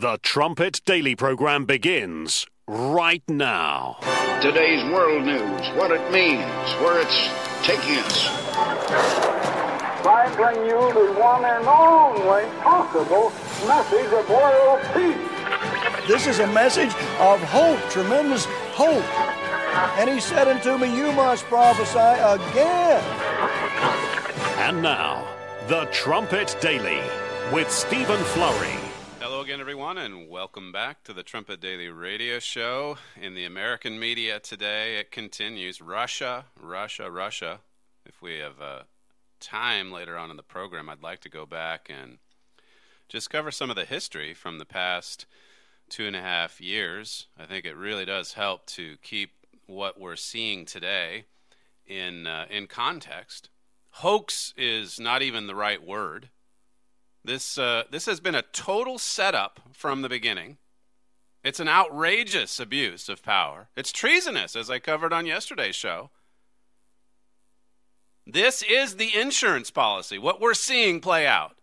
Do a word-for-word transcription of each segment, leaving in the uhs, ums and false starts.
The Trumpet Daily program begins right now. Today's world news, what it means, where it's taking us. I bring you the one and only possible message of world peace. This is a message of hope, tremendous hope. And he said unto me, you must prophesy again. And now, The Trumpet Daily with Stephen Flurry. Hello again, everyone, and welcome back to the Trumpet Daily radio show. In the American media today, it continues. Russia, Russia, Russia. If we have uh, time later on in the program, I'd like to go back and just cover some of the history from the past two and a half years. I think it really does help to keep what we're seeing today in uh, in context. Hoax is not even the right word. This uh, this has been a total setup from the beginning. It's an outrageous abuse of power. It's treasonous, as I covered on yesterday's show. This is the insurance policy, what we're seeing play out.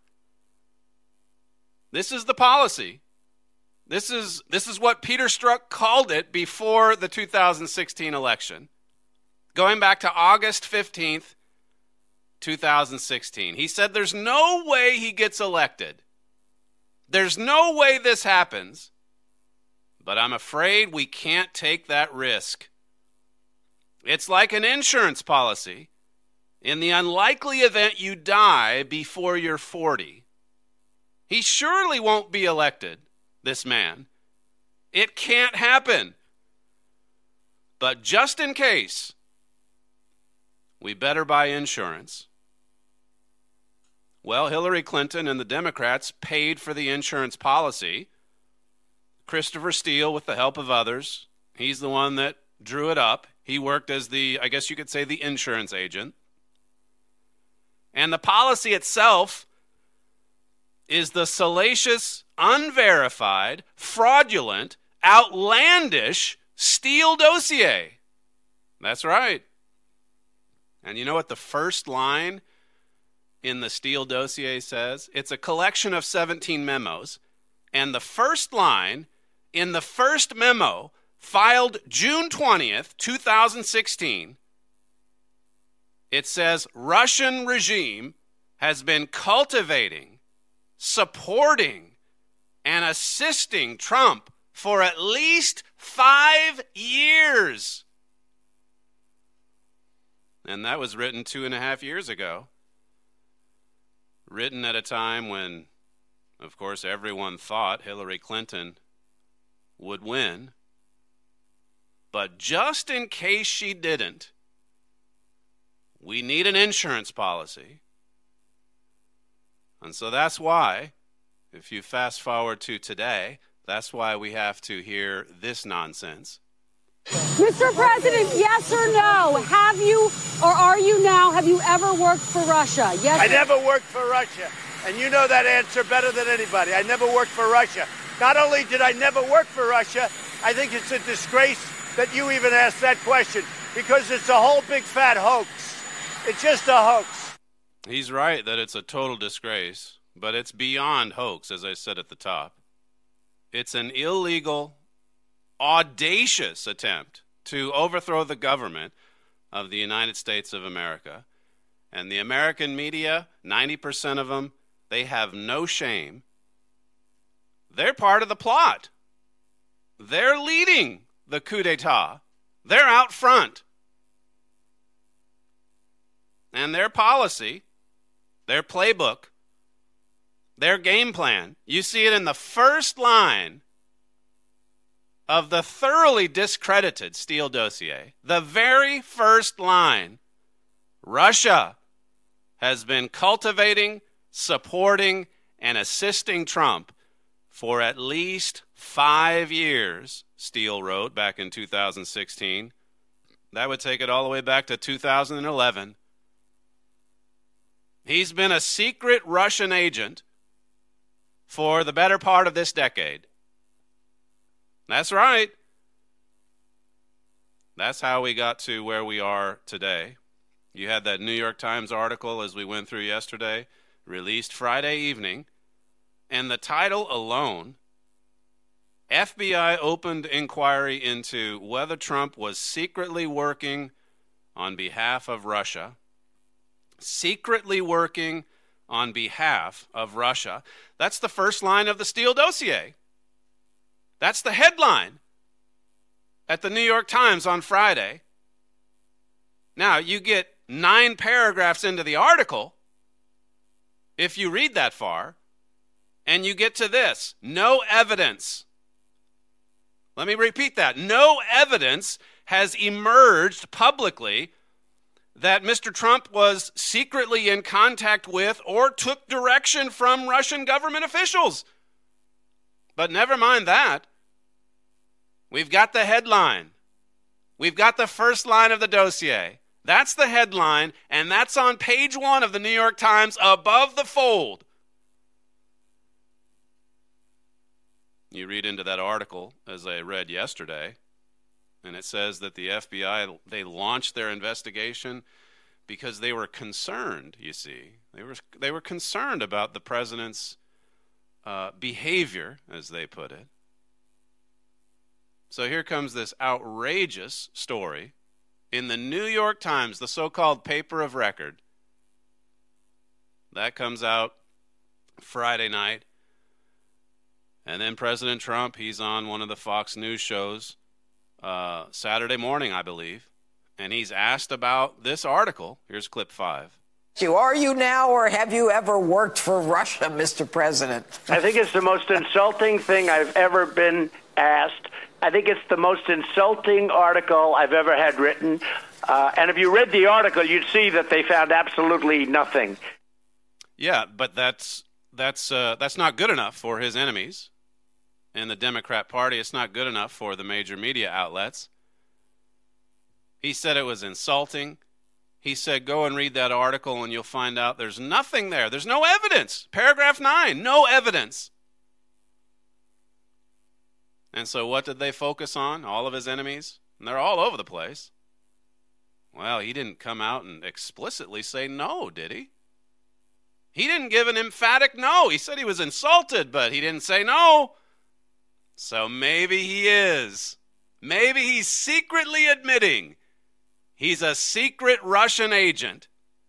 This is the policy. This is this is what Peter Strzok called it before the two thousand sixteen election. Going back to August fifteenth, two thousand sixteen. He said there's no way he gets elected. There's no way this happens. But I'm afraid we can't take that risk. It's like an insurance policy. In the unlikely event you die before you're forty, he surely won't be elected, this man. It can't happen. But just in case, we better buy insurance. Well, Hillary Clinton and the Democrats paid for the insurance policy. Christopher Steele, with the help of others, he's the one that drew it up. He worked as the, I guess you could say, the insurance agent. And the policy itself is the salacious, unverified, fraudulent, outlandish Steele dossier. That's right. And you know what the first line in the Steele dossier says? It's a collection of seventeen memos. And the first line in the first memo, filed June twentieth, two thousand sixteen, it says, Russian regime has been cultivating, supporting, and assisting Trump for at least five years. And that was written two and a half years ago. Written at a time when, of course, everyone thought Hillary Clinton would win. But just in case she didn't, we need an insurance policy. And so that's why, if you fast forward to today, that's why we have to hear this nonsense. Mister President, yes or no? Have you, or are you now, have you ever worked for Russia? Yes. I never worked for Russia. And you know that answer better than anybody. I never worked for Russia. Not only did I never work for Russia, I think it's a disgrace that you even asked that question, because it's a whole big fat hoax. It's just a hoax. He's right that it's a total disgrace, but it's beyond hoax, as I said at the top. It's an illegal, audacious attempt to overthrow the government of the United States of America. And the American media, ninety percent of them, they have no shame. They're part of the plot. They're leading the coup d'etat. They're out front. And their policy, their playbook, their game plan, you see it in the first line of the thoroughly discredited Steele dossier. The very first line, Russia has been cultivating, supporting, and assisting Trump for at least five years, Steele wrote back in two thousand sixteen. That would take it all the way back to two thousand eleven. He's been a secret Russian agent for the better part of this decade. That's right. That's how we got to where we are today. You had that New York Times article, as we went through yesterday, released Friday evening, and the title alone F B I opened inquiry into whether Trump was secretly working on behalf of Russia. Secretly working on behalf of Russia. That's the first line of the Steele dossier. That's the headline at the New York Times on Friday. Now, you get nine paragraphs into the article, if you read that far, and you get to this: no evidence. Let me repeat that. No evidence has emerged publicly that Mister Trump was secretly in contact with or took direction from Russian government officials. But never mind that. We've got the headline. We've got the first line of the dossier. That's the headline, and that's on page one of the New York Times above the fold. You read into that article, as I read yesterday, and it says that the F B I, they launched their investigation because they were concerned, you see. They were, they were concerned about the president's uh, behavior, as they put it. So here comes this outrageous story in the New York Times, the so-called paper of record. That comes out Friday night. And then President Trump, he's on one of the Fox News shows uh, Saturday morning, I believe, and he's asked about this article. Here's clip five. Are you now, or have you ever worked for Russia, Mister President? I think it's the most insulting thing I've ever been asked. I think it's the most insulting article I've ever had written. Uh, and if you read the article, you'd see that they found absolutely nothing. Yeah, but that's that's uh, that's not good enough for his enemies in the Democrat Party. It's not good enough for the major media outlets. He said it was insulting. He said, go and read that article and you'll find out there's nothing there. There's no evidence. Paragraph nine, no evidence. And so what did they focus on? All of his enemies? And they're all over the place. Well, he didn't come out and explicitly say no, did he? He didn't give an emphatic no. He said he was insulted, but he didn't say no. So maybe he is. Maybe he's secretly admitting he's a secret Russian agent.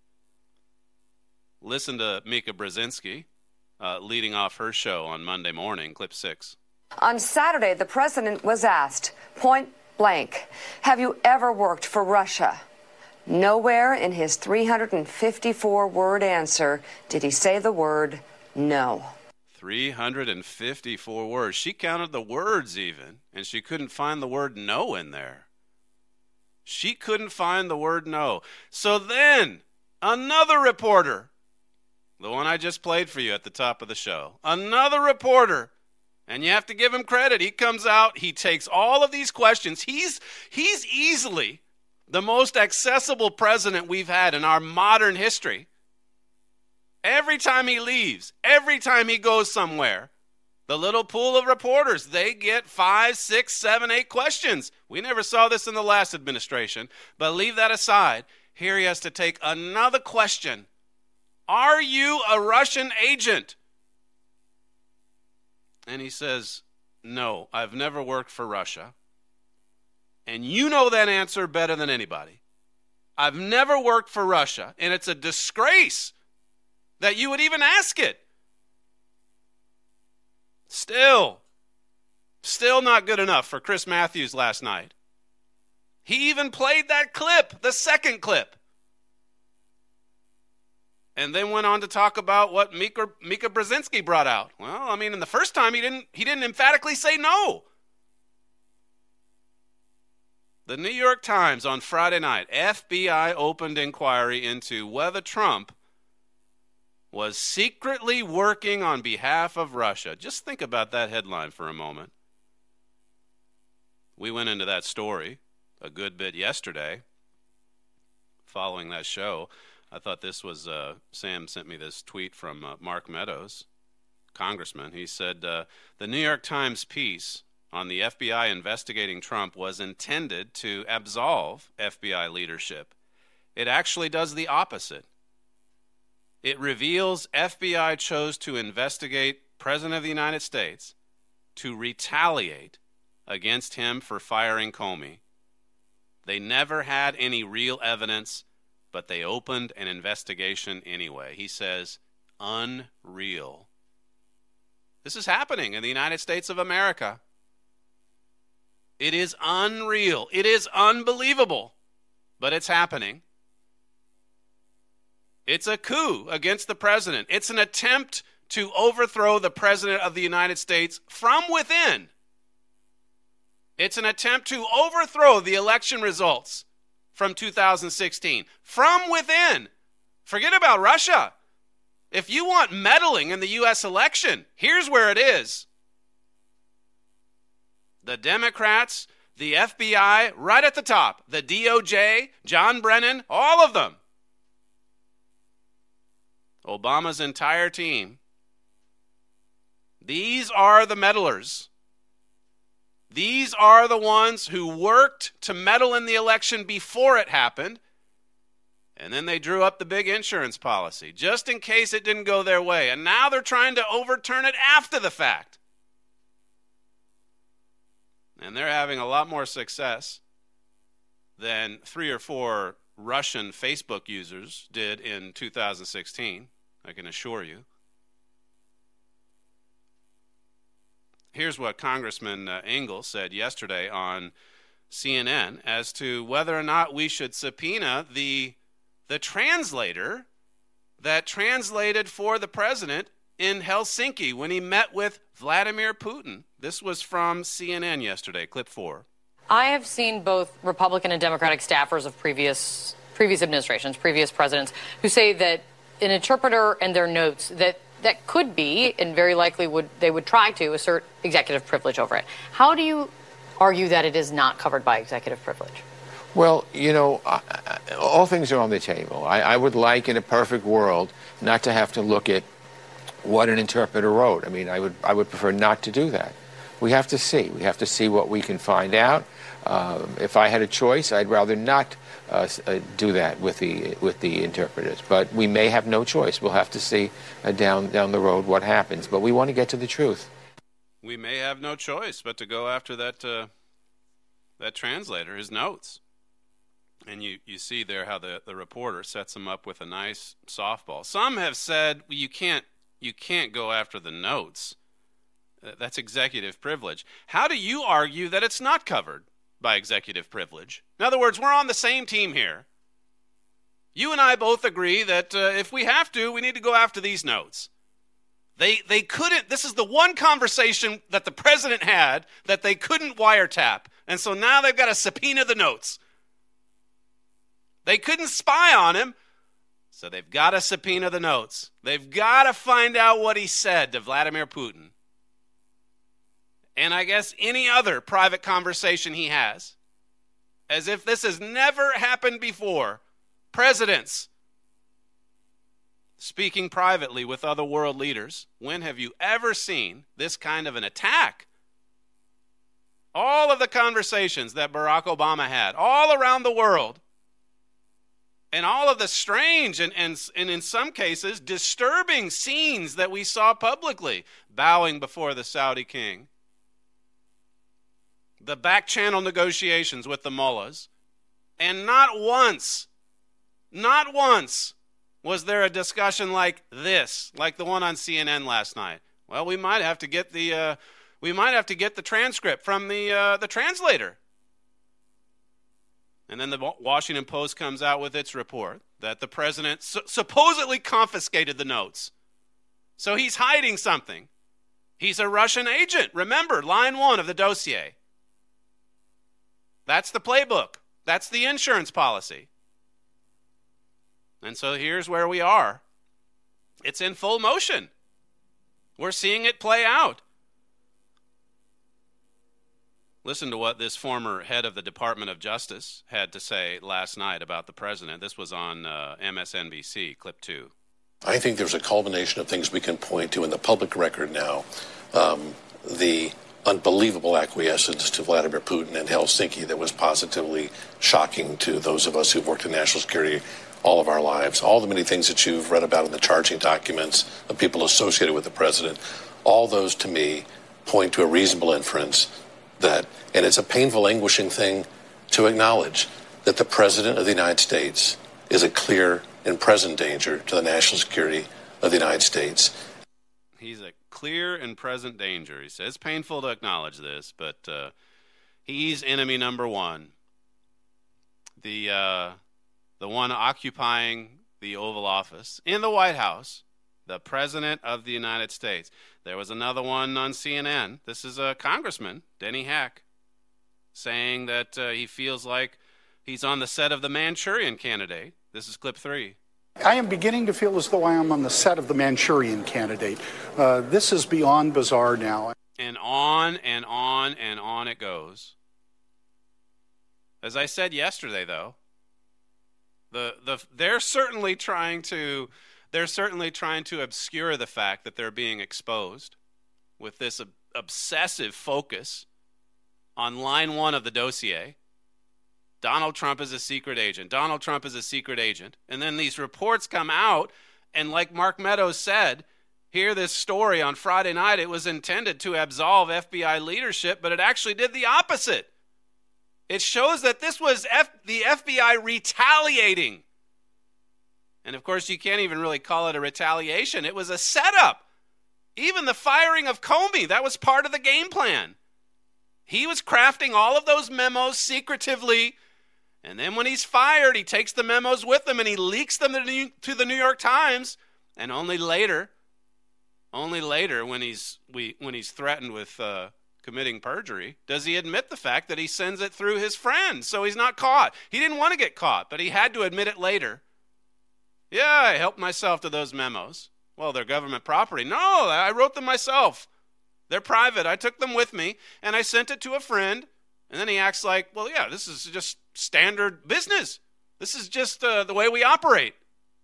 Listen to Mika Brzezinski uh, leading off her show on Monday morning, clip six. On Saturday, the president was asked, point blank, have you ever worked for Russia? Nowhere in his three hundred fifty-four word answer did he say the word no. three hundred fifty-four words. She counted the words even, and she couldn't find the word no in there. She couldn't find the word no. So then, another reporter, the one I just played for you at the top of the show, another reporter, and you have to give him credit. He comes out, he takes all of these questions. He's he's easily the most accessible president we've had in our modern history. Every time he leaves, every time he goes somewhere, the little pool of reporters, they get five, six, seven, eight questions. We never saw this in the last administration, but leave that aside. Here he has to take another question. Are you a Russian agent? And he says, no, I've never worked for Russia. And you know that answer better than anybody. I've never worked for Russia, and it's a disgrace that you would even ask it. Still, still not good enough for Chris Matthews last night. He even played that clip, the second clip. And then went on to talk about what Mika, Mika Brzezinski brought out. Well, I mean, in the first time, he didn't, he didn't emphatically say no. The New York Times on Friday night, F B I opened inquiry into whether Trump was secretly working on behalf of Russia. Just think about that headline for a moment. We went into that story a good bit yesterday following that show. I thought this was, uh, Sam sent me this tweet from uh, Mark Meadows, congressman. He said, uh, the New York Times piece on the F B I investigating Trump was intended to absolve F B I leadership. It actually does the opposite. It reveals F B I chose to investigate President of the United States to retaliate against him for firing Comey. They never had any real evidence, but they opened an investigation anyway. He says, unreal. This is happening in the United States of America. It is unreal. It is unbelievable, but it's happening. It's a coup against the president. It's an attempt to overthrow the president of the United States from within. It's an attempt to overthrow the election results from two thousand sixteen from within. Forget about Russia. If you want meddling in the U S election, here's where it is. The Democrats, the F B I, right at the top, the D O J, John Brennan, all of them. Obama's entire team. These are the meddlers. These are the ones who worked to meddle in the election before it happened, and then they drew up the big insurance policy, just in case it didn't go their way. And now they're trying to overturn it after the fact. And they're having a lot more success than three or four Russian Facebook users did in two thousand sixteen, I can assure you. Here's what Congressman uh, Engel said yesterday on C N N as to whether or not we should subpoena the the translator that translated for the president in Helsinki when he met with Vladimir Putin. This was from C N N yesterday, clip four. I have seen both Republican and Democratic staffers of previous previous administrations, previous presidents, who say that an interpreter and their notes that that could be, and very likely would they would try to assert executive privilege over it. How do you argue that it is not covered by executive privilege? Well, you know, I, I, all things are on the table. I, I would like, in a perfect world, not to have to look at what an interpreter wrote. I mean, I would I would prefer not to do that. We have to see. We have to see what we can find out. Um, if I had a choice, I'd rather not uh, uh, do that with the with the interpreters. But we may have no choice. We'll have to see uh, down down the road what happens. But we want to get to the truth. We may have no choice but to go after that uh, that translator, his notes. And you, you see there how the, the reporter sets him up with a nice softball. Some have said, well, you can't you can't go after the notes. Uh, that's executive privilege. How do you argue that it's not covered by executive privilege? In other words, we're on the same team here. You and I both agree that uh, if we have to, we need to go after these notes. They they couldn't, this is the one conversation that the president had that they couldn't wiretap. And so now they've got to subpoena the notes. They couldn't spy on him, so they've got to subpoena the notes. They've got to find out what he said to Vladimir Putin. And I guess any other private conversation he has. As if this has never happened before. Presidents speaking privately with other world leaders. When have you ever seen this kind of an attack? All of the conversations that Barack Obama had all around the world, and all of the strange and, and, and in some cases disturbing scenes that we saw publicly, bowing before the Saudi king, the back channel negotiations with the mullahs, and not once, not once was there a discussion like this, like the one on C N N last night. Well, we might have to get the uh, we might have to get the transcript from the uh, the translator. And then the Washington Post comes out with its report that the president su- supposedly confiscated the notes. So he's hiding something. He's a Russian agent. Remember, line one of the dossier. That's the playbook. That's the insurance policy. And so here's where we are. It's in full motion. We're seeing it play out. Listen to what this former head of the Department of Justice had to say last night about the president. This was on uh, M S N B C, clip two. I think there's a culmination of things we can point to in the public record now. Um, the unbelievable acquiescence to Vladimir Putin in Helsinki that was positively shocking to those of us who've worked in national security all of our lives. All the many things that you've read about in the charging documents of people associated with the president, all those to me point to a reasonable inference that, and it's a painful, anguishing thing to acknowledge, that the President of the United States is a clear and present danger to the national security of the United States. He's a clear and present danger. He says it's painful to acknowledge this, but uh, he's enemy number one. The uh, the one occupying the Oval Office in the White House, the President of the United States. There was another one on C N N. This is a congressman, Denny Hack, saying that uh, he feels like he's on the set of The Manchurian Candidate. This is clip three. I am beginning to feel as though I am on the set of The Manchurian Candidate. Uh, this is beyond bizarre now. And on and on and on it goes. As I said yesterday, though, the the they're certainly trying to they're certainly trying to obscure the fact that they're being exposed with this ob- obsessive focus on line one of the dossier. Donald Trump is a secret agent. Donald Trump is a secret agent. And then these reports come out, and like Mark Meadows said, hear this story on Friday night, it was intended to absolve F B I leadership, but it actually did the opposite. It shows that this was F- the F B I retaliating. And of course, you can't even really call it a retaliation. It was a setup. Even the firing of Comey, that was part of the game plan. He was crafting all of those memos secretively. And then when he's fired, he takes the memos with him and he leaks them to the New York Times. And only later, only later when he's we when he's threatened with uh, committing perjury, does he admit the fact that he sends it through his friend, so he's not caught. He didn't want to get caught, but he had to admit it later. Yeah, I helped myself to those memos. Well, they're government property. No, I wrote them myself. They're private. I took them with me, and I sent it to a friend. And then he acts like, well, yeah, this is just standard business. This is just uh, the way we operate.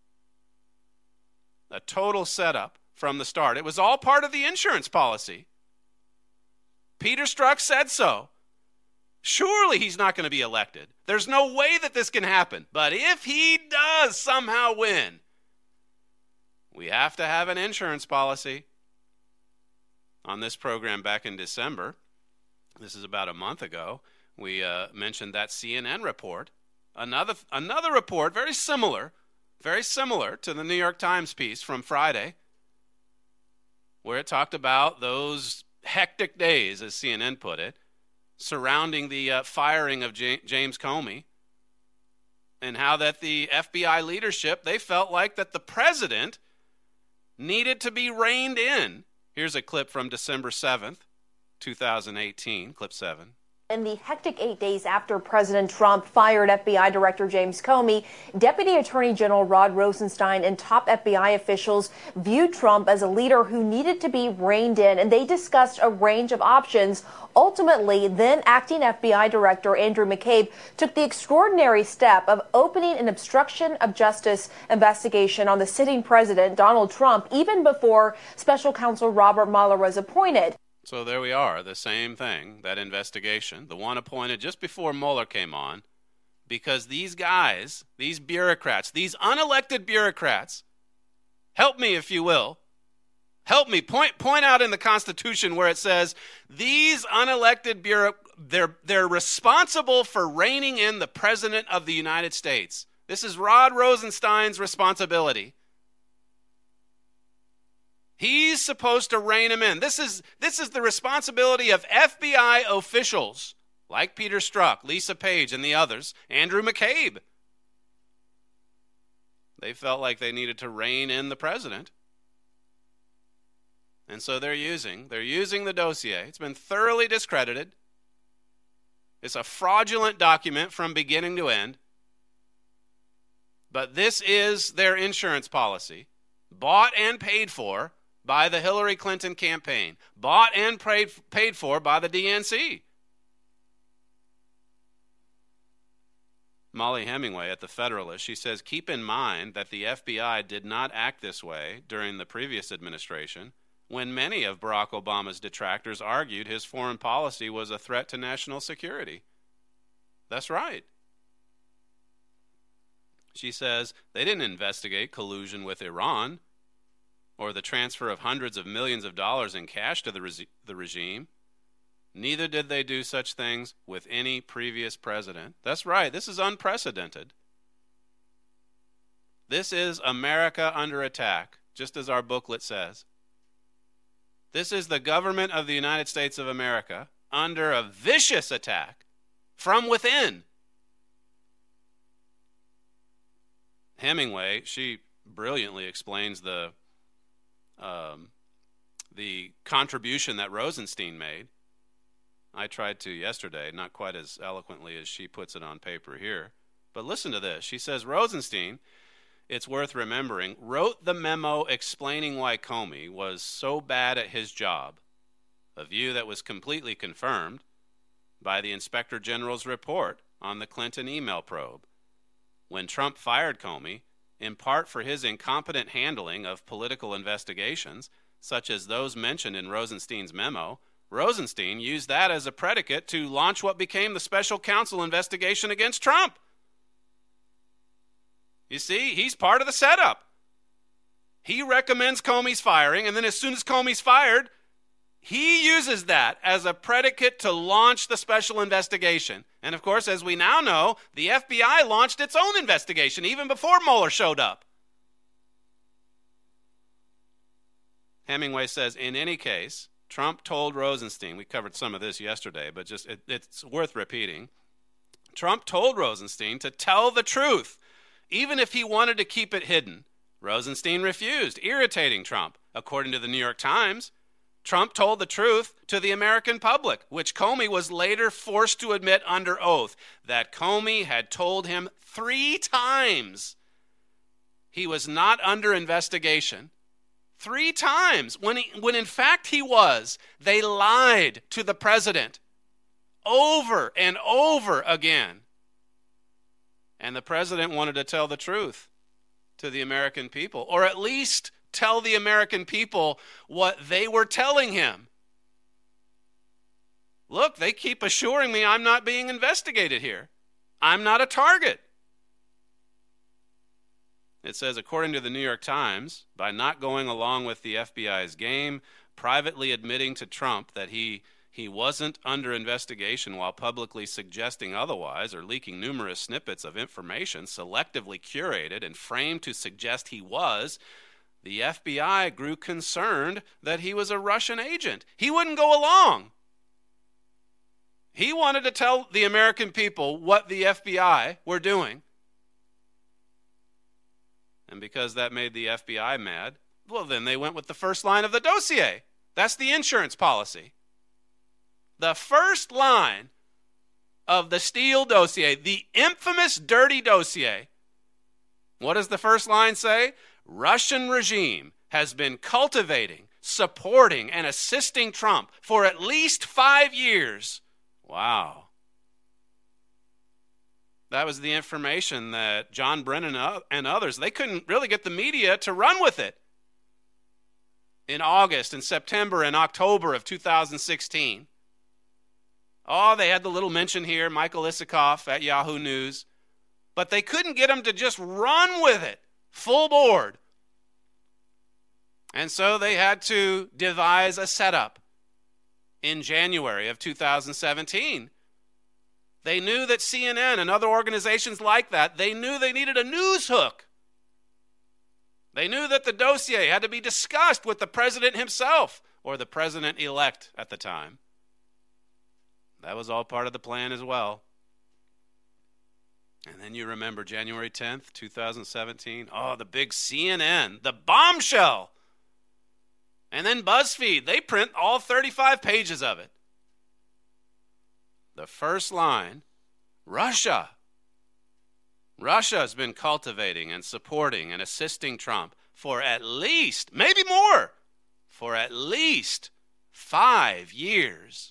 A total setup from the start. It was all part of the insurance policy. Peter Strzok said so. Surely he's not going to be elected. There's no way that this can happen. But if he does somehow win, we have to have an insurance policy. On this program back in December, this is about a month ago, we uh, mentioned that C N N report. Another another report, very similar, very similar to the New York Times piece from Friday, where it talked about those hectic days, as C N N put it, surrounding the uh, firing of J- James Comey, and how that the F B I leadership, they felt like that the president needed to be reined in. Here's a clip from December seventh, twenty eighteen, clip seven. In the hectic eight days after President Trump fired F B I Director James Comey, Deputy Attorney General Rod Rosenstein and top F B I officials viewed Trump as a leader who needed to be reined in, and they discussed a range of options. Ultimately, then acting F B I Director Andrew McCabe took the extraordinary step of opening an obstruction of justice investigation on the sitting president, Donald Trump, even before Special Counsel Robert Mueller was appointed. So there we are, the same thing, that investigation, the one appointed just before Mueller came on, because these guys, these bureaucrats, these unelected bureaucrats, help me if you will, help me, point point out in the Constitution where it says these unelected bureau, they're, they're responsible for reining in the President of the United States. This is Rod Rosenstein's responsibility. He's supposed to rein him in. This is this is the responsibility of F B I officials like Peter Strzok, Lisa Page, and the others, Andrew McCabe. They felt like they needed to rein in the president. And so they're using, they're using the dossier. It's been thoroughly discredited. It's a fraudulent document from beginning to end. But this is their insurance policy, bought and paid for by the Hillary Clinton campaign, bought and paid, paid for by the D N C. Molly Hemingway at The Federalist, she says, keep in mind that the F B I did not act this way during the previous administration, when many of Barack Obama's detractors argued his foreign policy was a threat to national security. That's right. She says they didn't investigate collusion with Iran. or the transfer of hundreds of millions of dollars in cash to the, re- the regime. Neither did they do such things with any previous president. That's right. This is unprecedented. This is America under attack, just as our booklet says. This is the government of the United States of America under a vicious attack from within. Hemingway, she brilliantly explains the um, the contribution that Rosenstein made. I tried to yesterday, not quite as eloquently as she puts it on paper here. But listen to this. She says, Rosenstein, it's worth remembering, wrote the memo explaining why Comey was so bad at his job, a view that was completely confirmed by the Inspector General's report on the Clinton email probe. When Trump fired Comey, in part for his incompetent handling of political investigations, such as those mentioned in Rosenstein's memo, Rosenstein used that as a predicate to launch what became the special counsel investigation against Trump. You see, he's part of the setup. He recommends Comey's firing, and then as soon as Comey's fired, he uses that as a predicate to launch the special investigation. And of course, as we now know, the F B I launched its own investigation even before Mueller showed up. Hemingway says, in any case, Trump told Rosenstein, we covered some of this yesterday, but just it, it's worth repeating. Trump told Rosenstein to tell the truth, even if he wanted to keep it hidden. Rosenstein refused, irritating Trump. According to the New York Times, Trump told the truth to the American public, which Comey was later forced to admit under oath, that Comey had told him three times he was not under investigation. Three times, when, he, when in fact he was. They lied to the president over and over again. And the president wanted to tell the truth to the American people, or at least tell the American people what they were telling him. Look, they keep assuring me I'm not being investigated here. I'm not a target. It says, according to the New York Times, by not going along with the F B I's game, privately admitting to Trump that he he wasn't under investigation while publicly suggesting otherwise, or leaking numerous snippets of information selectively curated and framed to suggest he was, the F B I grew concerned that he was a Russian agent. He wouldn't go along. He wanted to tell the American people what the F B I were doing. And because that made the F B I mad, well, then they went with the first line of the dossier. That's the insurance policy. The first line of the Steele dossier, the infamous dirty dossier. What does the first line say? Russian regime has been cultivating, supporting, and assisting Trump for at least five years. Wow. That was the information that John Brennan and others, they couldn't really get the media to run with it. In August and September and October of two thousand sixteen. Oh, they had the little mention here, Michael Isikoff at Yahoo News. But they couldn't get him to just run with it, full board. And so they had to devise a setup in January of two thousand seventeen. They knew that C N N and other organizations like that, they knew they needed a news hook. They knew that the dossier had to be discussed with the president himself, or the president-elect at the time. That was all part of the plan as well. And then you remember January tenth, two thousand seventeen. Oh, the big C N N, the bombshell. And then BuzzFeed, they print all thirty-five pages of it. The first line, Russia. Russia has been cultivating and supporting and assisting Trump for at least, maybe more, for at least five years.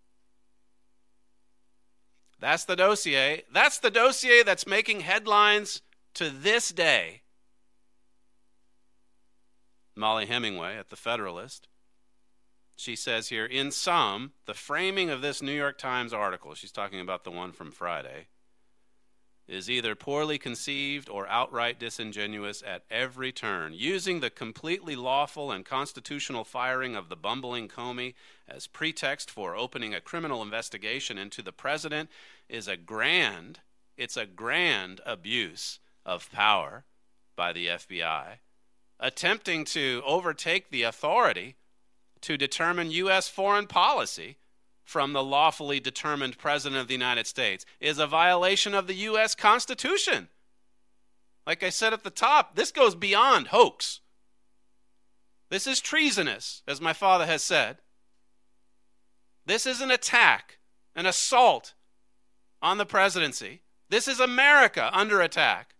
That's the dossier. That's the dossier that's making headlines to this day. Molly Hemingway at The Federalist. She says here, in sum, the framing of this New York Times article, she's talking about the one from Friday, is either poorly conceived or outright disingenuous at every turn. Using the completely lawful and constitutional firing of the bumbling Comey as pretext for opening a criminal investigation into the president is a grand, it's a grand abuse of power by the F B I, attempting to overtake the authority to determine U S foreign policy from the lawfully determined President of the United States is a violation of the U S Constitution. Like I said at the top, this goes beyond hoax. This is treasonous, as my father has said. This is an attack, an assault on the presidency. This is America under attack.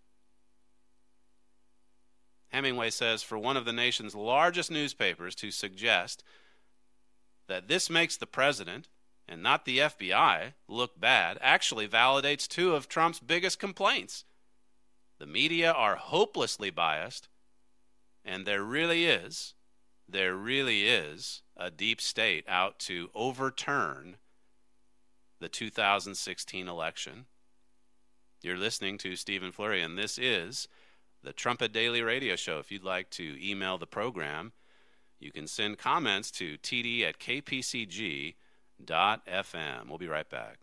Hemingway says, for one of the nation's largest newspapers to suggest that this makes the president and not the F B I look bad actually validates two of Trump's biggest complaints. The media are hopelessly biased, and there really is, there really is a deep state out to overturn the two thousand sixteen election. You're listening to Stephen Flurry, and this is the Trumpet Daily Radio Show. If you'd like to email the program, you can send comments to t d at k p c g dot f m. We'll be right back.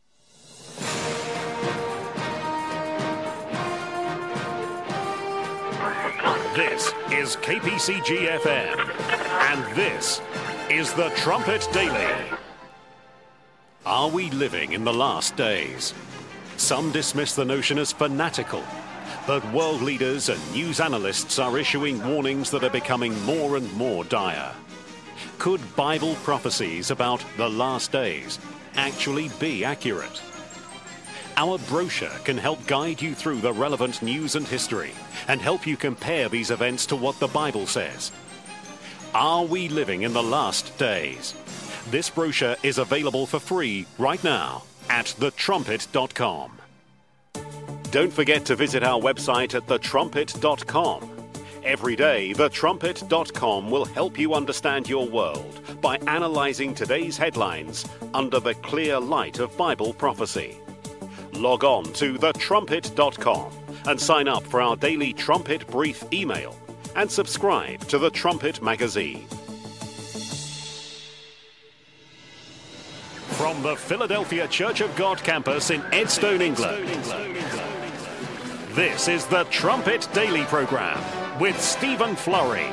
This is K P C G F M, and this is the Trumpet Daily. Are we living in the last days? Some dismiss the notion as fanatical, but world leaders and news analysts are issuing warnings that are becoming more and more dire. Could Bible prophecies about the last days actually be accurate? Our brochure can help guide you through the relevant news and history and help you compare these events to what the Bible says. Are we living in the last days? This brochure is available for free right now at the trumpet dot com. Don't forget to visit our website at the trumpet dot com. Every day, the trumpet dot com will help you understand your world by analyzing today's headlines under the clear light of Bible prophecy. Log on to the trumpet dot com and sign up for our daily Trumpet Brief email and subscribe to the Trumpet magazine. From the Philadelphia Church of God campus in Edstone, England, this is the Trumpet Daily Program with Stephen Flurry.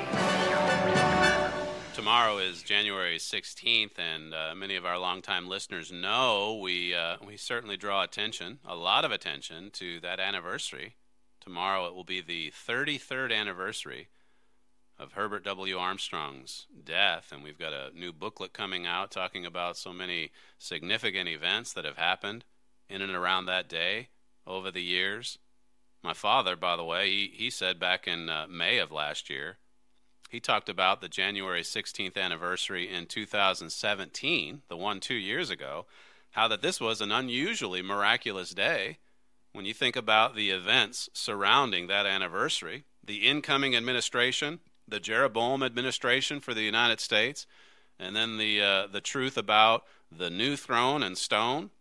Tomorrow is January sixteenth, and uh, many of our longtime listeners know we uh, we certainly draw attention, a lot of attention, to that anniversary. Tomorrow it will be the thirty-third anniversary of Herbert W. Armstrong's death, and we've got a new booklet coming out talking about so many significant events that have happened in and around that day over the years. My father, by the way, he, he said back in uh, May of last year, he talked about the January sixteenth anniversary in two thousand seventeen, the one two years ago, how that this was an unusually miraculous day when you think about the events surrounding that anniversary, the incoming administration, the Jeroboam administration for the United States, and then the uh, the truth about the new throne and stone.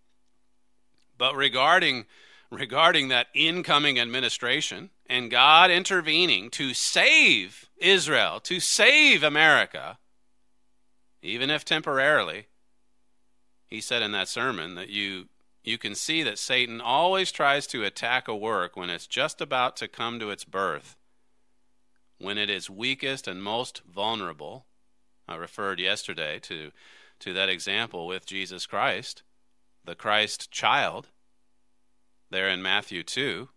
But regarding regarding that incoming administration and God intervening to save Israel, to save America, even if temporarily, he said in that sermon that you you can see that Satan always tries to attack a work when it's just about to come to its birth, when it is weakest and most vulnerable. I referred yesterday to, to that example with Jesus Christ, the Christ child, there in Matthew two.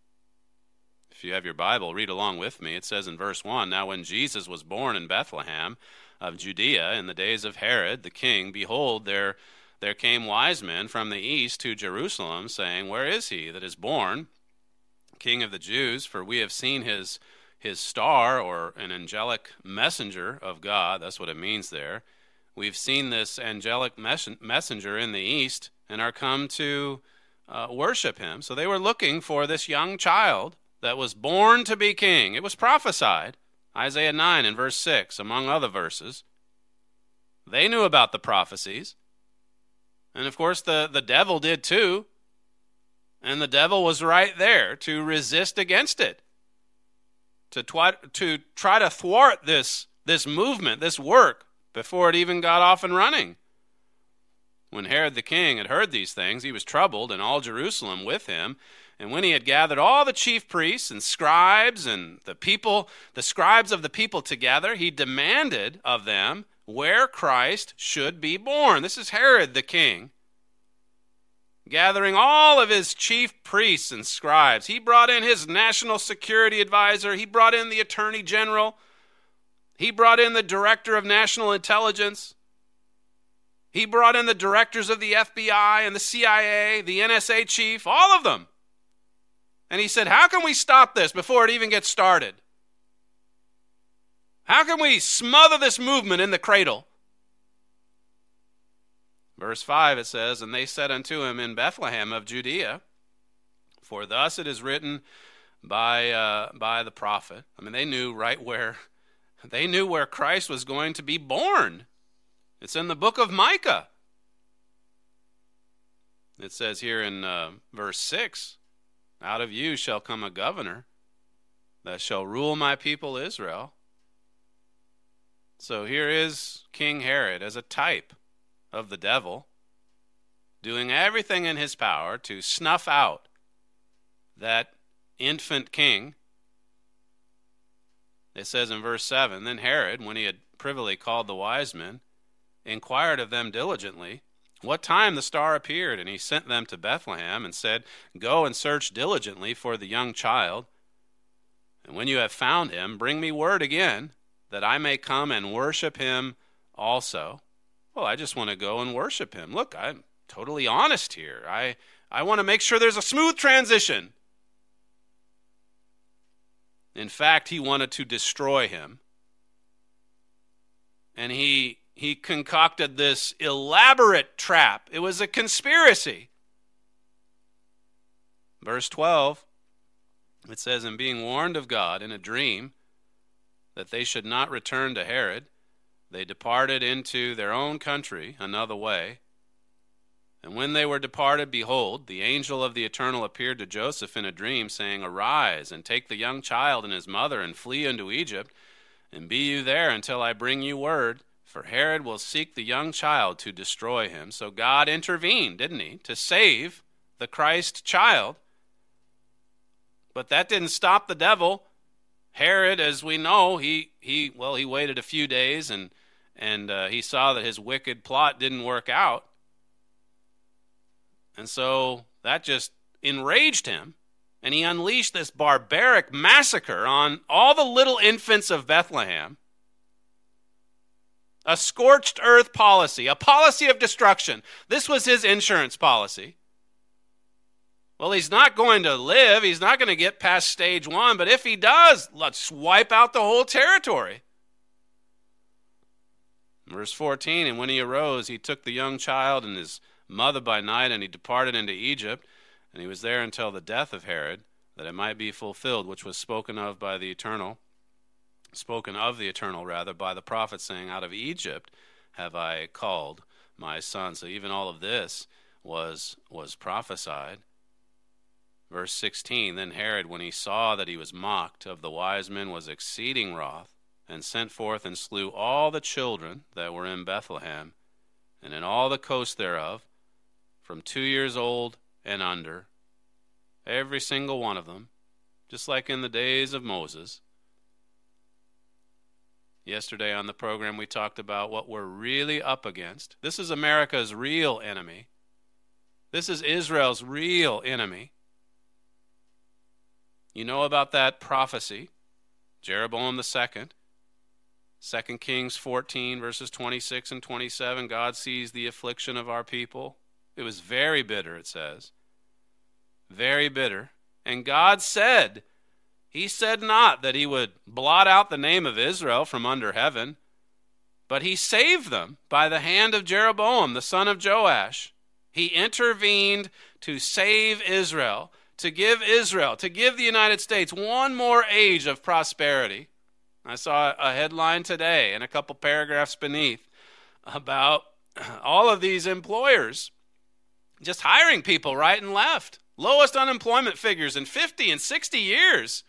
If you have your Bible, read along with me. It says in verse one, "Now when Jesus was born in Bethlehem of Judea in the days of Herod the king, behold, there, there came wise men from the east to Jerusalem, saying, Where is he that is born King of the Jews? For we have seen his his star," or an angelic messenger of God. That's what it means there. "We've seen this angelic mes- messenger in the east and are come to uh, worship him." So they were looking for this young child that was born to be king. It was prophesied. Isaiah nine and verse six, among other verses. They knew about the prophecies. And of course the, the devil did too. And the devil was right there to resist against it, to try to, try to thwart this, this movement, this work, before it even got off and running. When Herod the king had heard these things, he was troubled, and all Jerusalem with him. And when he had gathered all the chief priests and scribes and the people, the scribes of the people together, he demanded of them where Christ should be born. This is Herod the king, gathering all of his chief priests and scribes. He brought in his national security advisor. He brought in the attorney general. He brought in the director of national intelligence. He brought in the directors of the F B I and the C I A, the N S A chief, all of them. And he said, how can we stop this before it even gets started? How can we smother this movement in the cradle? Verse five, it says, and they said unto him in Bethlehem of Judea, for thus it is written by uh, by the prophet. I mean, they knew right where, they knew where Christ was going to be born. It's in the book of Micah. It says here in uh, verse six, out of you shall come a governor that shall rule my people Israel. So here is King Herod as a type of the devil, doing everything in his power to snuff out that infant king. It says in verse seven, then Herod, when he had privily called the wise men, inquired of them diligently what time the star appeared, and he sent them to Bethlehem and said, go and search diligently for the young child, and when you have found him, bring me word again, that I may come and worship him also. Well, I just want to go and worship him. Look, I'm totally honest here. I, I want to make sure there's a smooth transition. In fact, he wanted to destroy him. And he he concocted this elaborate trap. It was a conspiracy. Verse twelve, it says, and being warned of God in a dream that they should not return to Herod, they departed into their own country another way. And when they were departed, behold, the angel of the Eternal appeared to Joseph in a dream, saying, arise, and take the young child and his mother, and flee into Egypt, and be you there until I bring you word, for Herod will seek the young child to destroy him. So God intervened, didn't he, to save the Christ child. But that didn't stop the devil. Herod, as we know, he, he well, he waited a few days, and, and uh, he saw that his wicked plot didn't work out. And so that just enraged him, and he unleashed this barbaric massacre on all the little infants of Bethlehem. A scorched earth policy, a policy of destruction. This was his insurance policy. Well, he's not going to live. He's not going to get past stage one, but if he does, let's wipe out the whole territory. Verse fourteen, and when he arose, he took the young child and his mother by night, and he departed into Egypt, and he was there until the death of Herod, that it might be fulfilled, which was spoken of by the Eternal, spoken of the Eternal, rather, by the prophet, saying, out of Egypt have I called my son. So even all of this was, was prophesied. Verse sixteen, then Herod, when he saw that he was mocked of the wise men, was exceeding wroth, and sent forth and slew all the children that were in Bethlehem, and in all the coast thereof, from two years old and under, every single one of them, just like in the days of Moses. Yesterday on the program we talked about what we're really up against. This is America's real enemy. This is Israel's real enemy. You know about that prophecy, Jeroboam the second, Second Kings fourteen, verses twenty-six and twenty-seven, God sees the affliction of our people. It was very bitter, it says. Very bitter. And God said, he said not that he would blot out the name of Israel from under heaven, but he saved them by the hand of Jeroboam, the son of Joash. He intervened to save Israel, to give Israel, to give the United States one more age of prosperity. I saw a headline today and a couple paragraphs beneath about all of these employers just hiring people right and left, Lowest unemployment figures in fifty and sixty years.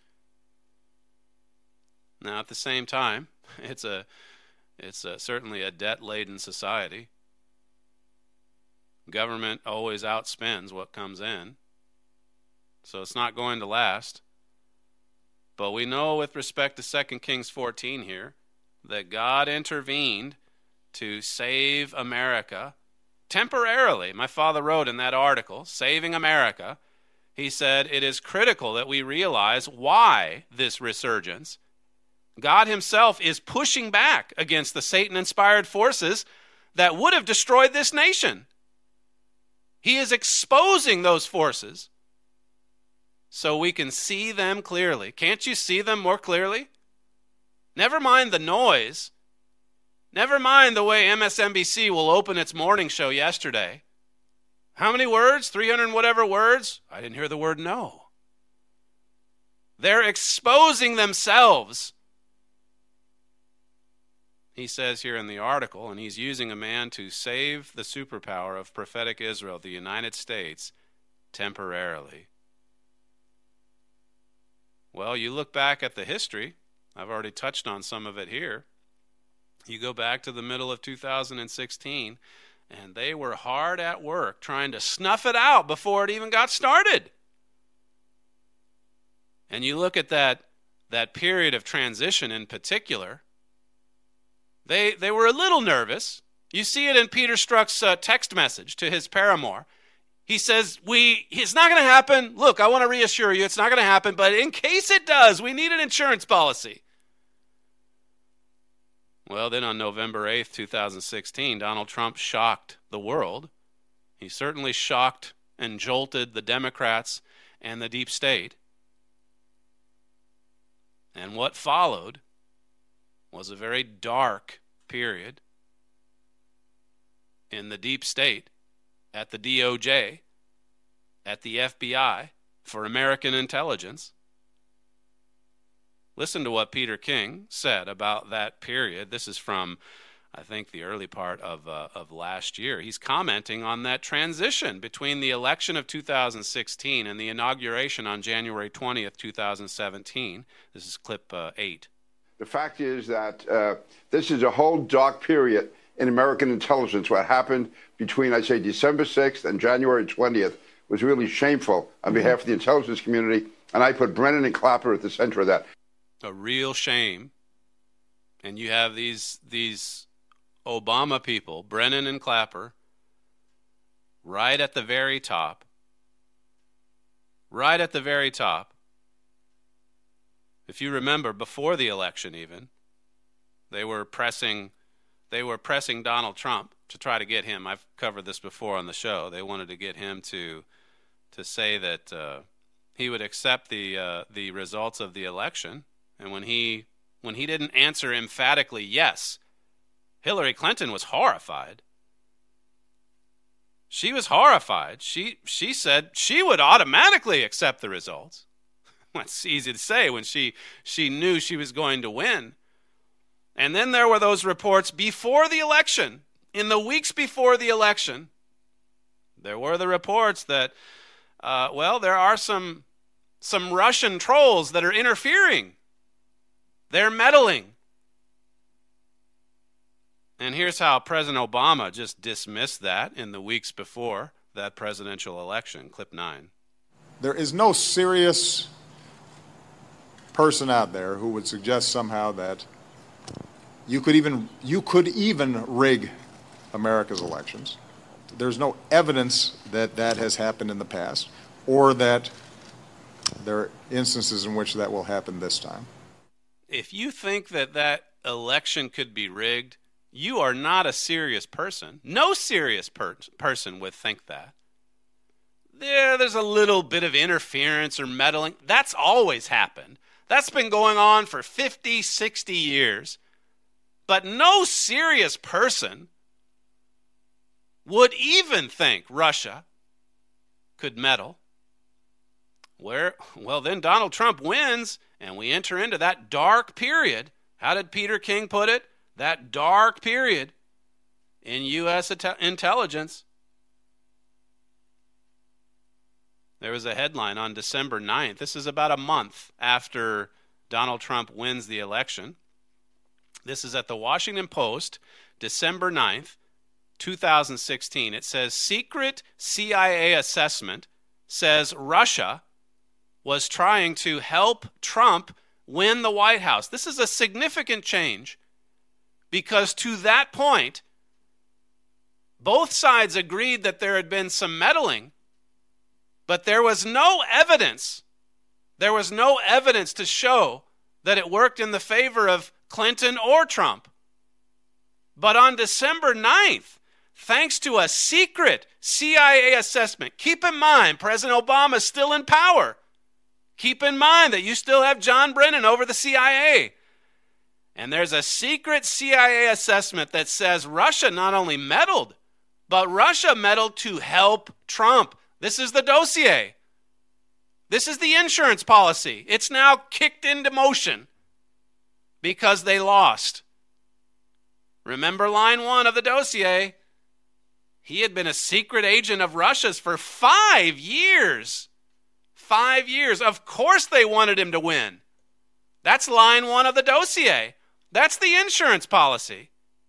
Now, at the same time, it's a it's a, certainly a debt-laden society. Government always outspends what comes in, so it's not going to last. But we know with respect to Second Kings fourteen here that God intervened to save America temporarily. My father wrote in that article, Saving America, he said, it is critical that we realize why this resurgence. God himself is pushing back against the Satan-inspired forces that would have destroyed this nation. He is exposing those forces so we can see them clearly. Can't you see them more clearly? Never mind the noise. Never mind the way M S N B C will open its morning show yesterday. How many words? three hundred and whatever words? I didn't hear the word no. They're exposing themselves. He says here in the article, and he's using a man to save the superpower of prophetic Israel, the United States, temporarily. Well, you look back at the history. I've already touched on some of it here. You go back to the middle of two thousand sixteen, and they were hard at work trying to snuff it out before it even got started. And you look at that, that period of transition in particular, They they were a little nervous. You see it in Peter Strzok's uh, text message to his paramour. He says, "We it's not going to happen. Look, I want to reassure you, it's not going to happen, but in case it does, we need an insurance policy." Well, then on November eighth, twenty sixteen, Donald Trump shocked the world. He certainly shocked and jolted the Democrats and the deep state. And what followed was a very dark period in the deep state, at the D O J, at the F B I, for American intelligence. Listen to what Peter King said about that period. This is from, I think, the early part of uh, of last year. He's commenting on that transition between the election of two thousand sixteen and the inauguration on January twentieth, twenty seventeen. This is clip uh, eight. The fact is that uh, this is a whole dark period in American intelligence. What happened between, I'd say, December sixth and January twentieth was really shameful on behalf of the intelligence community, and I put Brennan and Clapper at the center of that. A real shame. And you have these these Obama people, Brennan and Clapper, right at the very top. Right at the very top. If you remember, before the election even, they were pressing they were pressing Donald Trump to try to get him. I've covered this before on the show. They wanted to get him to to say that uh, he would accept the uh, the results of the election. And when he when he didn't answer emphatically yes, Hillary Clinton was horrified. She was horrified. She she said she would automatically accept the results. It's easy to say when she she knew she was going to win. And then there were those reports before the election, in the weeks before the election. There were the reports that, uh, well, there are some some Russian trolls that are interfering. They're meddling. And here's how President Obama just dismissed that in the weeks before that presidential election. Clip nine. There is no serious person out there who would suggest somehow that you could even you could even rig America's elections. There's no evidence that that has happened in the past, or that there are instances in which that will happen this time. If you think that that election could be rigged, you are not a serious person. No serious per- person would think that. There, there's a little bit of interference or meddling. That's always happened. That's been going on for fifty, sixty years. But no serious person would even think Russia could meddle. Where, well, then Donald Trump wins, and we enter into that dark period. How did Peter King put it? That dark period in U S intelligence. There was a headline on December ninth. This is about a month after Donald Trump wins the election. This is at the Washington Post, December ninth, two thousand sixteen. It says, secret C I A assessment says Russia was trying to help Trump win the White House. This is a significant change because to that point, both sides agreed that there had been some meddling, but there was no evidence. There was no evidence to show that it worked in the favor of Clinton or Trump. But on December ninth, thanks to a secret C I A assessment, keep in mind, President Obama is still in power. Keep in mind that you still have John Brennan over the C I A. And there's a secret C I A assessment that says Russia not only meddled, but Russia meddled to help Trump. This is the dossier. This is the insurance policy. It's now kicked into motion because they lost. Remember line one of the dossier. He had been a secret agent of Russia's for five years. Five years. Of course they wanted him to win. That's line one of the dossier. That's the insurance policy.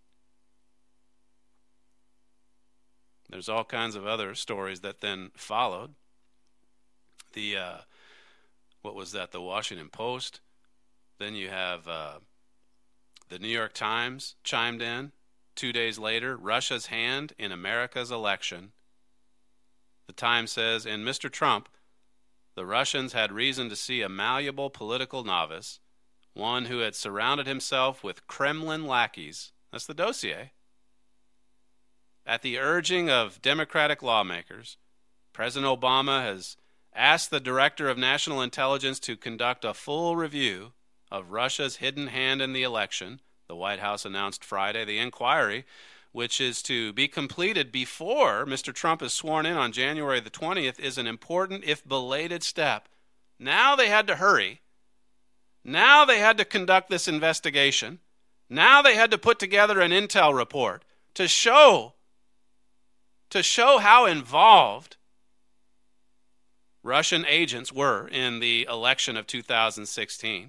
There's all kinds of other stories that then followed. The, uh, what was that, the Washington Post? Then you have uh, the New York Times chimed in. Two days later, Russia's hand in America's election. The Times says, in Mister Trump, the Russians had reason to see a malleable political novice, one who had surrounded himself with Kremlin lackeys. That's the dossier. At the urging of Democratic lawmakers, President Obama has asked the Director of National Intelligence to conduct a full review of Russia's hidden hand in the election. The White House announced Friday the inquiry, which is to be completed before Mister Trump is sworn in on January the twentieth, is an important, if belated, step. Now they had to hurry. Now they had to conduct this investigation. Now they had to put together an intel report to show, to show how involved Russian agents were in the election of two thousand sixteen.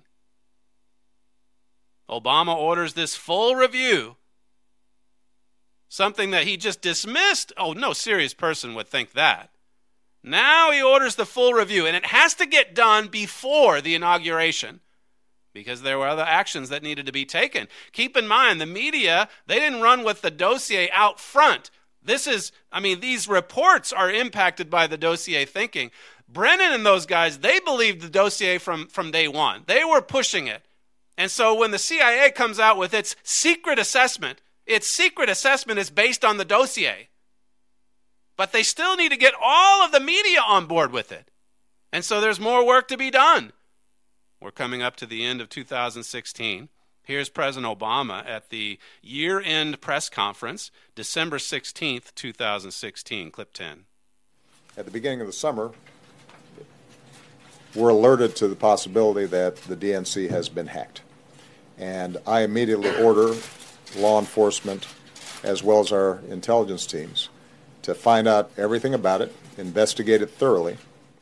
Obama orders this full review, something that he just dismissed. Oh, no serious person would think that. Now he orders the full review, and it has to get done before the inauguration because there were other actions that needed to be taken. Keep in mind, the media, they didn't run with the dossier out front. This is, I mean, these reports are impacted by the dossier thinking. Brennan and those guys, they believed the dossier from, from day one. They were pushing it. And so when the C I A comes out with its secret assessment, its secret assessment is based on the dossier. But they still need to get all of the media on board with it. And so there's more work to be done. We're coming up to the end of two thousand sixteen. Here's President Obama at the year-end press conference, December sixteenth, two thousand sixteen. Clip ten. At the beginning of the summer, we're alerted to the possibility that the D N C has been hacked. And I immediately order law enforcement as well as our intelligence teams to find out everything about it, investigate it thoroughly.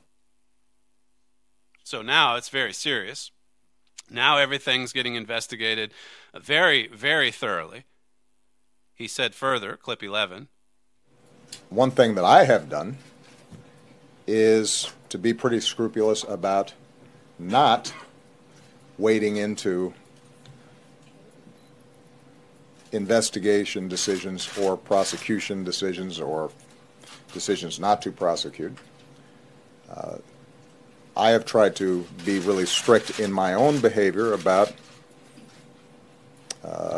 So now it's very serious. Now everything's getting investigated very, very thoroughly. He said further, clip eleven. One thing that I have done is to be pretty scrupulous about not wading into investigation decisions or prosecution decisions or decisions not to prosecute. Uh, I have tried to be really strict in my own behavior about uh,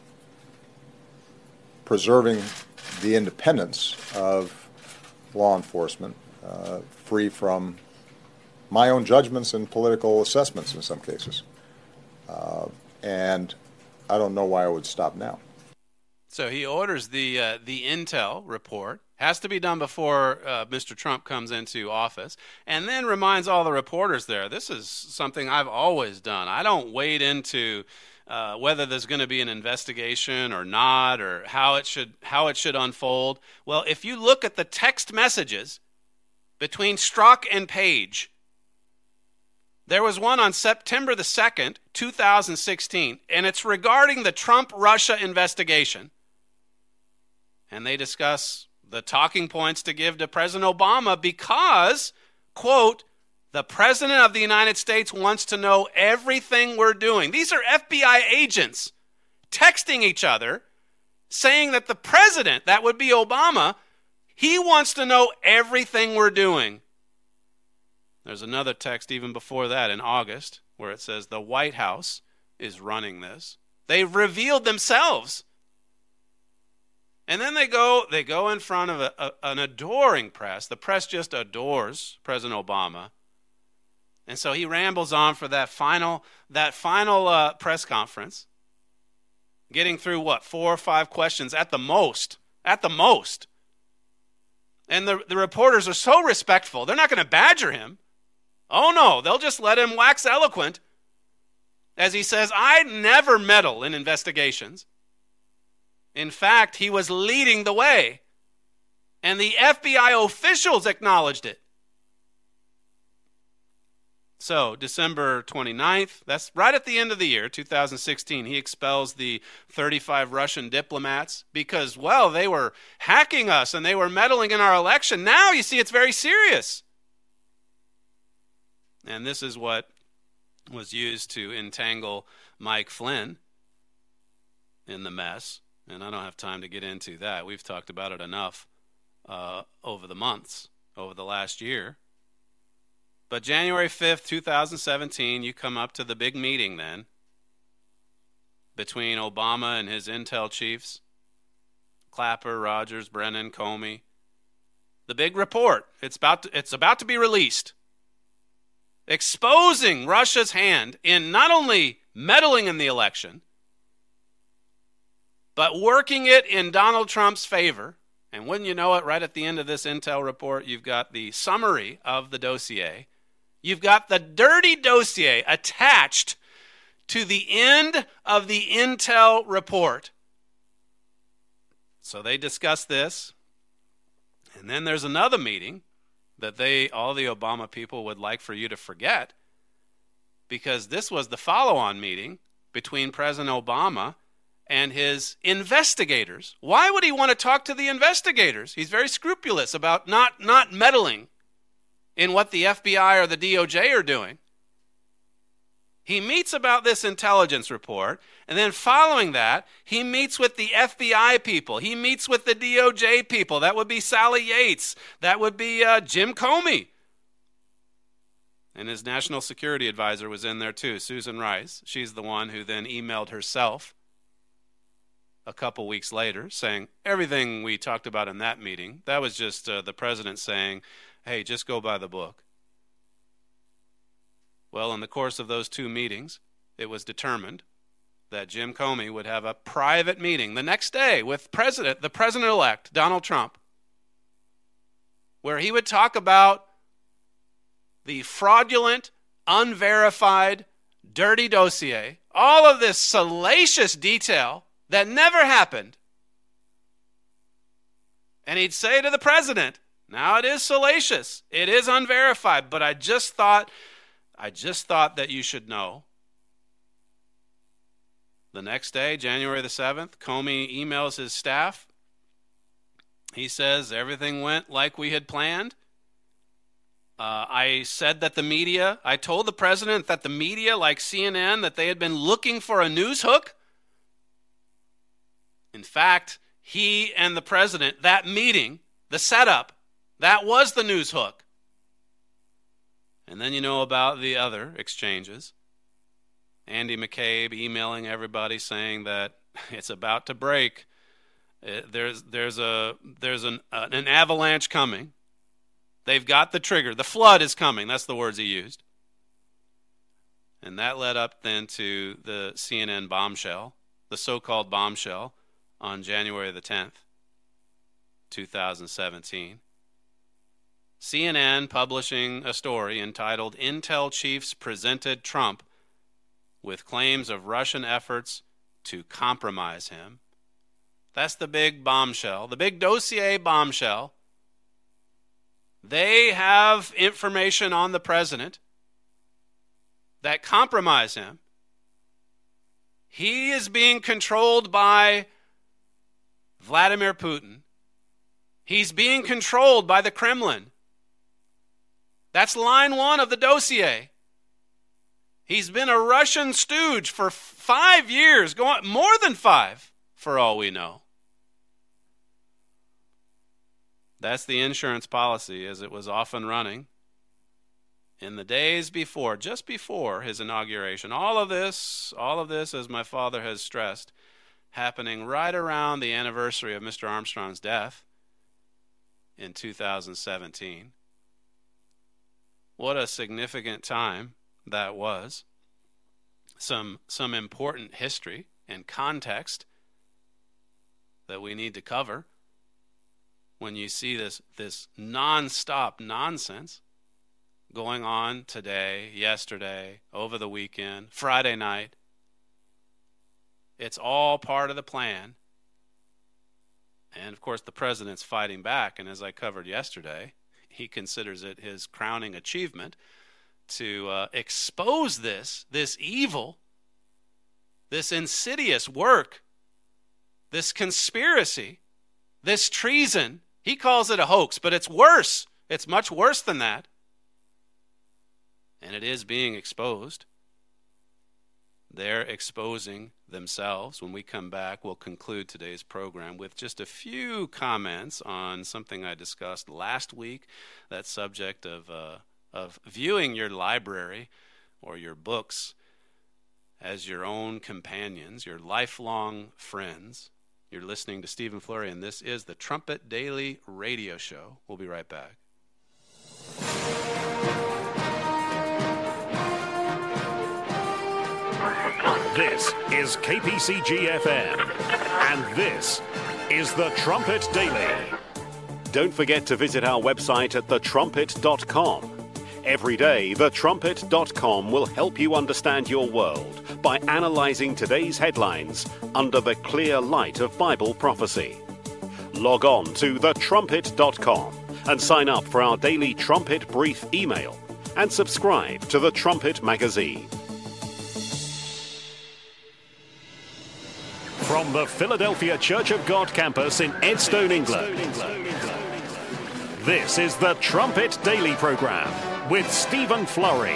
preserving the independence of law enforcement, uh, free from my own judgments and political assessments in some cases. Uh, and I don't know why I would stop now. So he orders the uh, the intel report. Has to be done before uh, Mister Trump comes into office, and then reminds all the reporters there, this is something I've always done. I don't wade into uh, whether there's going to be an investigation or not, or how it should how it should unfold. Well, if you look at the text messages between Strzok and Page. There was one on September the second, two thousand sixteen, and it's regarding the Trump-Russia investigation. And they discuss the talking points to give to President Obama because, quote, the President of the United States wants to know everything we're doing. These are F B I agents texting each other, saying that the President, that would be Obama, he wants to know everything we're doing. There's another text even before that in August where it says the White House is running this. They've revealed themselves. And then they go they go in front of a, a, an adoring press. The press just adores President Obama. And so he rambles on for that final that final uh, press conference, getting through, what, four or five questions at the most. At the most. And the, the reporters are so respectful. They're not going to badger him. Oh, no, they'll just let him wax eloquent as he says, I never meddle in investigations. In fact, he was leading the way. And the F B I officials acknowledged it. So, December twenty-ninth, that's right at the end of the year, two thousand sixteen, he expels the thirty-five Russian diplomats because, well, they were hacking us and they were meddling in our election. Now, you see, it's very serious. And this is what was used to entangle Mike Flynn in the mess. And I don't have time to get into that. We've talked about it enough uh, over the months, over the last year. But January fifth, two thousand seventeen, you come up to the big meeting then between Obama and his intel chiefs, Clapper, Rogers, Brennan, Comey. The big report, it's about to, it's about to be released, exposing Russia's hand in not only meddling in the election, but working it in Donald Trump's favor. And wouldn't you know it, right at the end of this intel report, you've got the summary of the dossier. You've got the dirty dossier attached to the end of the intel report. So they discuss this. And then there's another meeting that they, all the Obama people, would like for you to forget, because this was the follow-on meeting between President Obama and his investigators. Why would he want to talk to the investigators? He's very scrupulous about not, not meddling in what the F B I or the D O J are doing. He meets about this intelligence report, and then following that, he meets with the F B I people. He meets with the D O J people. That would be Sally Yates. That would be uh, Jim Comey. And his national security advisor was in there too, Susan Rice. She's the one who then emailed herself a couple weeks later saying, everything we talked about in that meeting, that was just uh, the president saying, hey, just go by the book. Well, in the course of those two meetings, it was determined that Jim Comey would have a private meeting the next day with President, the President-elect, Donald Trump, where he would talk about the fraudulent, unverified, dirty dossier, all of this salacious detail that never happened. And he'd say to the president, now it is salacious, it is unverified, but I just thought, I just thought that you should know. The next day, January the seventh, Comey emails his staff. He says everything went like we had planned. Uh, I said that the media, I told the president that the media, like C N N, that they had been looking for a news hook. In fact, he and the president, that meeting, the setup, that was the news hook. And then you know about the other exchanges. Andy McCabe emailing everybody saying that it's about to break. It, there's there's a there's an uh, an avalanche coming. They've got the trigger. The flood is coming. That's the words he used. And that led up then to the C N N bombshell, the so-called bombshell, on January the tenth, two thousand seventeen. C N N publishing a story entitled Intel Chiefs Presented Trump with Claims of Russian Efforts to Compromise Him. That's the big bombshell, the big dossier bombshell. They have information on the president that compromise him. He is being controlled by Vladimir Putin. He's being controlled by the Kremlin. That's line one of the dossier. He's been a Russian stooge for five years, going more than five, for all we know. That's the insurance policy as it was off and running in the days before, just before his inauguration. All of this, all of this, as my father has stressed, happening right around the anniversary of Mister Armstrong's death in two thousand seventeen. What a significant time that was. Some some important history and context that we need to cover when you see this this nonstop nonsense going on today, yesterday, over the weekend, Friday night. It's all part of the plan. And, of course, the president's fighting back. And as I covered yesterday, he considers it his crowning achievement to uh, expose this, this evil, this insidious work, this conspiracy, this treason. He calls it a hoax, but it's worse. It's much worse than that. And it is being exposed. They're exposing themselves. When we come back, we'll conclude today's program with just a few comments on something I discussed last week, that subject of uh, of viewing your library or your books as your own companions, your lifelong friends. You're listening to Stephen Flurry, and this is the Trumpet Daily Radio Show. We'll be right back. This is K P C G F M, and this is the Trumpet Daily. Don't forget to visit our website at the trumpet dot com. Every day, the trumpet dot com will help you understand your world by analyzing today's headlines under the clear light of Bible prophecy. Log on to the trumpet dot com and sign up for our daily Trumpet Brief email and subscribe to the Trumpet magazine. From the Philadelphia Church of God campus in Edstone, England, this is the Trumpet Daily Program with Stephen Flurry.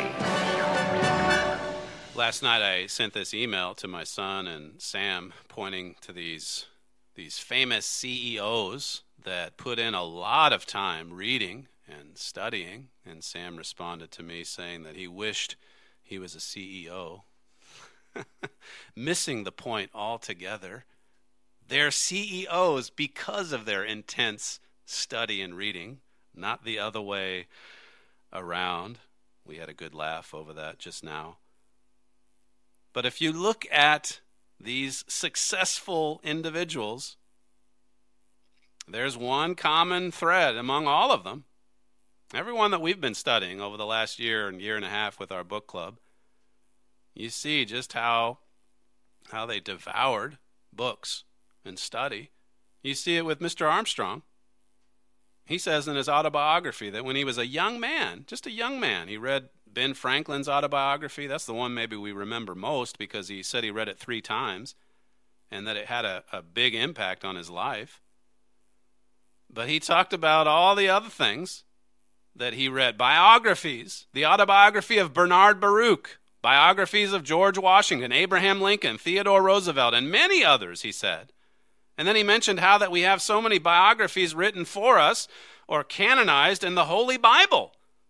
Last night I sent this email to my son and Sam pointing to these, these famous C E Os that put in a lot of time reading and studying, and Sam responded to me saying that he wished he was a C E O. Missing the point altogether. They're C E Os because of their intense study and reading, not the other way around. We had a good laugh over that just now. But if you look at these successful individuals, there's one common thread among all of them. Everyone that we've been studying over the last year and year and a half with our book club, you see just how how they devoured books and study. You see it with Mister Armstrong. He says in his autobiography that when he was a young man, just a young man, he read Ben Franklin's autobiography. That's the one maybe we remember most because he said he read it three times and that it had a, a big impact on his life. But he talked about all the other things that he read. Biographies, the autobiography of Bernard Baruch, biographies of George Washington, Abraham Lincoln, Theodore Roosevelt, and many others, he said. And then he mentioned how that we have so many biographies written for us or canonized in the Holy Bible.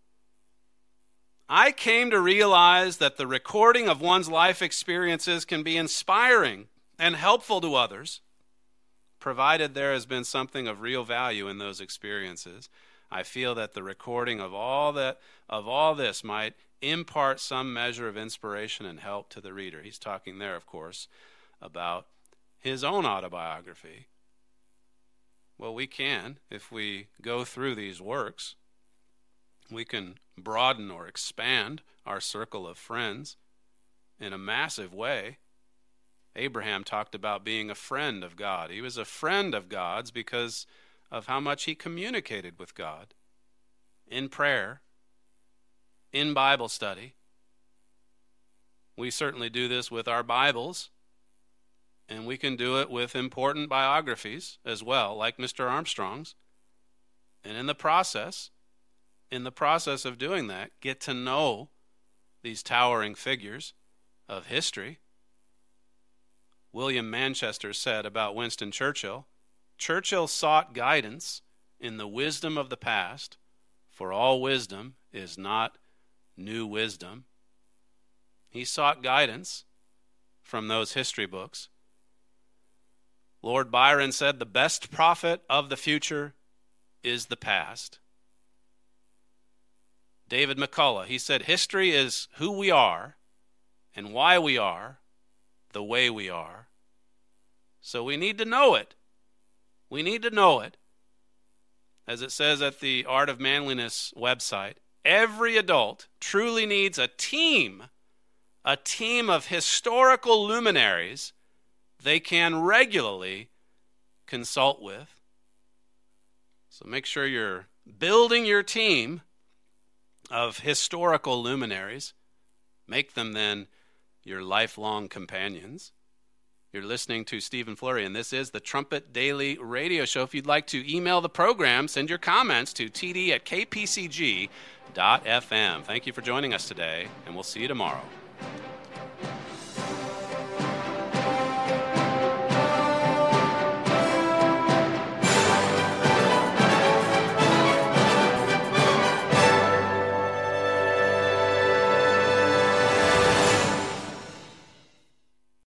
I came to realize that the recording of one's life experiences can be inspiring and helpful to others, provided there has been something of real value in those experiences. I feel that the recording of all that of all this might impart some measure of inspiration and help to the reader. He's talking there, of course, about his own autobiography. Well, we can, if we go through these works, we can broaden or expand our circle of friends in a massive way. Abraham talked about being a friend of God. He was a friend of God's because of how much he communicated with God. in prayer, in Bible study. We certainly do this with our Bibles, and we can do it with important biographies as well, like Mister Armstrong's. And in the process, in the process of doing that, get to know these towering figures of history. William Manchester said about Winston Churchill, Churchill sought guidance in the wisdom of the past, for all wisdom is not new wisdom. He sought guidance from those history books. Lord Byron said, the best prophet of the future is the past. David McCullough, he said, history is who we are and why we are the way we are. So we need to know it. We need to know it. As it says at the Art of Manliness website, every adult truly needs a team, a team of historical luminaries they can regularly consult with. So make sure you're building your team of historical luminaries. Make them then your lifelong companions. You're listening to Stephen Flurry, and this is the Trumpet Daily Radio Show. If you'd like to email the program, send your comments to t d at k p c g dot f m. Thank you for joining us today, and we'll see you tomorrow.